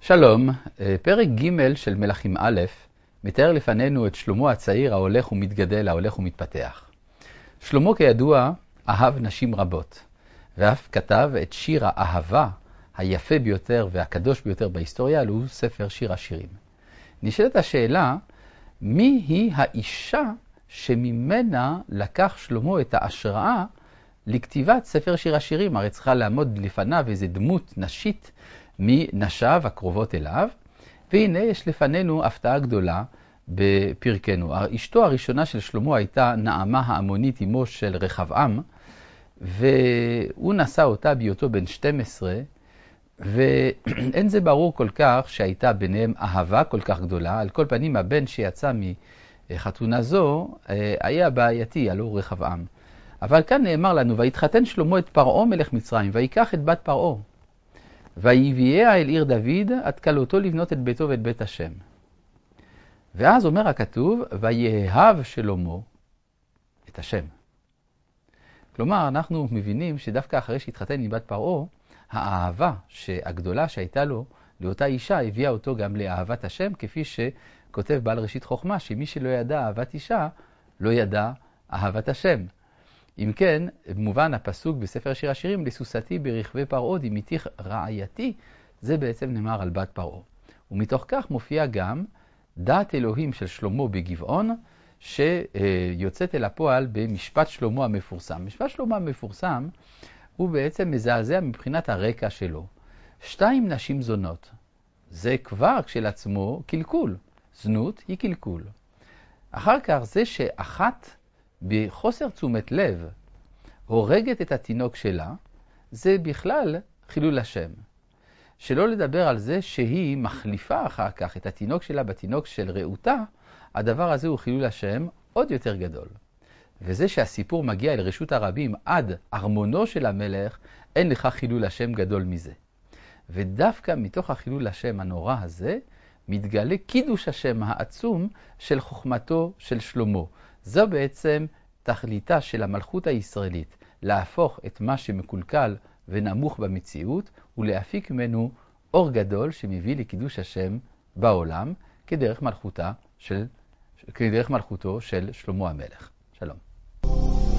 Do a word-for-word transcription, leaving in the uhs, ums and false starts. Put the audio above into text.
שלום, פרק ג' של מלכים א' מתאר לפנינו את שלמה הצעיר ההולך ומתגדל, ההולך ומתפתח. שלמה כידוע אהב נשים רבות, ואף כתב את שיר האהבה היפה ביותר והקדוש ביותר בהיסטוריה, הוא ספר שיר השירים. נשאלת השאלה, מי היא האישה שממנה לקח שלמה את ההשראה לכתיבת ספר שיר השירים? הרי צריכה לעמוד לפניו איזו דמות נשית מנשיו הקרובות אליו, והנה יש לפנינו הפתעה גדולה בפרקנו. אשתו הראשונה של שלמה הייתה נעמה העמונית, אמו של רחבעם, והוא נשא אותה בהיותו בן שתים עשרה, ואין זה ברור כל כך שהייתה ביניהם אהבה כל כך גדולה. על כל פנים הבן שיצא מחתונה זו היה בעייתי, הלא רחבעם. אבל כאן נאמר לנו, ויתחתן שלמה את פרעה מלך מצרים, ויקח את בת פרעה, ויביאה אל עיר דוד, עד כלותו לבנות את ביתו ואת בית השם. ואז אומר הכתוב, ויאהב שלמה את השם. כלומר, אנחנו מבינים שדווקא אחרי שהתחתן עם בת פרעה, האהבה הגדולה שהייתה לו לאותה אישה הביאה אותו גם לאהבת השם, כפי שכותב בעל ראשית חוכמה, שמי שלא ידע אהבת אישה, לא ידע אהבת השם. אם כן, במובן הפסוק בספר שיר השירים, לסוסתי ברכבי פרעה דמיתיך רעייתי, זה בעצם נאמר על בת פרעה. ומתוך כך מופיע גם דעת אלוהים של שלמה בגבעון, שיוצאת אל הפועל במשפט שלמה המפורסם. משפט שלמה המפורסם הוא בעצם מזעזע מבחינת הרקע שלו. שתיים נשים זונות, זה כבר כשלעצמו קלקול. זנות היא קלקול. אחר כך זה שאחת בחוסר תשומת לב הורגת את התינוק שלה, זה בכלל חילול השם. שלא לדבר על זה שהיא מחליפה אחר כך את התינוק שלה בתינוק של רעותה, הדבר הזה הוא חילול השם עוד יותר גדול. וזה שהסיפור מגיע אל רשות הרבים עד ארמונו של המלך, אין לך חילול השם גדול מזה. ודווקא מתוך החילול השם הנורא הזה, מתגלה קידוש השם העצום של חוכמתו של שלמה. זו בעצם תכליתה של המלכות הישראלית, להפוך את מה שמקולקל ונמוך במציאות, ולהפיק ממנו אור גדול שמביא לקידוש השם בעולם, כדרך מלכותה של, כדרך מלכותו של שלמה המלך. שלום.